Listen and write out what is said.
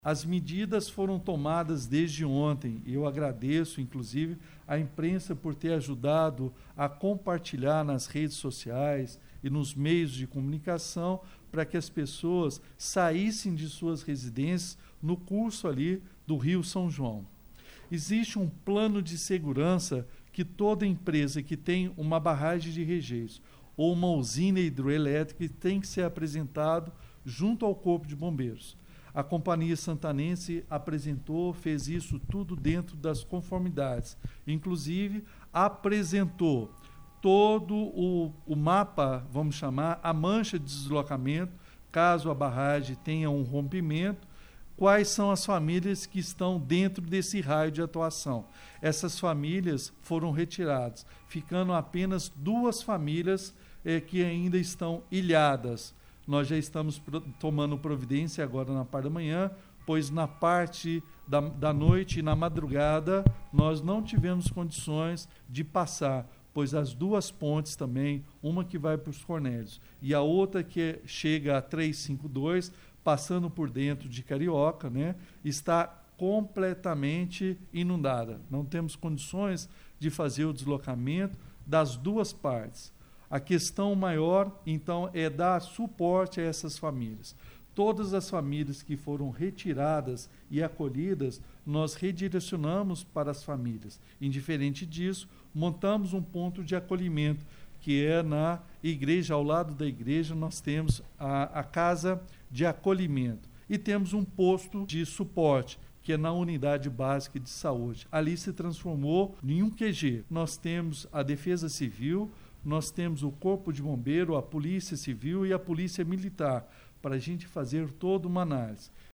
As medidas foram tomadas desde ontem e eu agradeço, inclusive, a imprensa por ter ajudado a compartilhar nas redes sociais e nos meios de comunicação para que as pessoas saíssem de suas residências no curso ali do Rio São João. Existe um plano de segurança que toda empresa que tem uma barragem de rejeitos ou uma usina hidroelétrica tem que ser apresentado junto ao Corpo de Bombeiros. A Companhia Santanense apresentou, fez isso tudo dentro das conformidades. Inclusive, apresentou todo o mapa, vamos chamar, a mancha de deslocamento, caso a barragem tenha um rompimento, quais são as famílias que estão dentro desse raio de atuação. Essas famílias foram retiradas, ficando apenas 2 famílias que ainda estão ilhadas. Nós já estamos tomando providência agora na parte da manhã, pois na parte da noite e na madrugada nós não tivemos condições de passar, pois as 2 pontes também, uma que vai para os Cornélios e a outra que chega a 352, passando por dentro de Carioca, né, está completamente inundada. Não temos condições de fazer o deslocamento das 2 partes. A questão maior, então, é dar suporte a essas famílias. Todas as famílias que foram retiradas e acolhidas, nós redirecionamos para as famílias. Indiferente disso, montamos um ponto de acolhimento, que é na igreja, ao lado da igreja, nós temos a casa de acolhimento. E temos um posto de suporte, que é na unidade básica de saúde. Ali se transformou em um QG. Nós temos a Defesa Civil, nós temos o Corpo de Bombeiro, a Polícia Civil e a Polícia Militar, para a gente fazer toda uma análise.